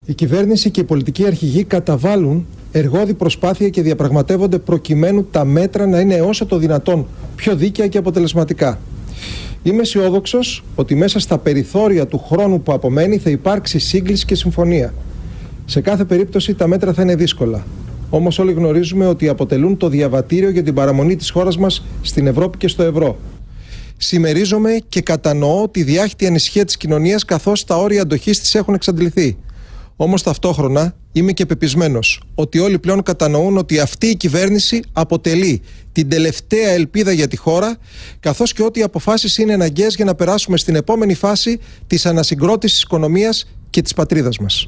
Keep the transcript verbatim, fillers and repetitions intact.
Η κυβέρνηση και οι πολιτικοί αρχηγοί καταβάλουν εργώδη προσπάθεια και διαπραγματεύονται προκειμένου τα μέτρα να είναι όσο το δυνατόν πιο δίκαια και αποτελεσματικά. Είμαι αισιόδοξος ότι μέσα στα περιθώρια του χρόνου που απομένει θα υπάρξει σύγκληση και συμφωνία. Σε κάθε περίπτωση τα μέτρα θα είναι δύσκολα. Όμως όλοι γνωρίζουμε ότι αποτελούν το διαβατήριο για την παραμονή της χώρας μας στην Ευρώπη και στο ευρώ. Συμμερίζομαι και κατανοώ τη διάχυτη ανησυχία της κοινωνίας καθώς τα όρια αντοχής της έχουν εξαντληθεί. Όμως ταυτόχρονα είμαι και πεπισμένος ότι όλοι πλέον κατανοούν ότι αυτή η κυβέρνηση αποτελεί την τελευταία ελπίδα για τη χώρα, καθώς και ότι οι αποφάσεις είναι αναγκαίες για να περάσουμε στην επόμενη φάση της ανασυγκρότησης της οικονομίας και της πατρίδας μας.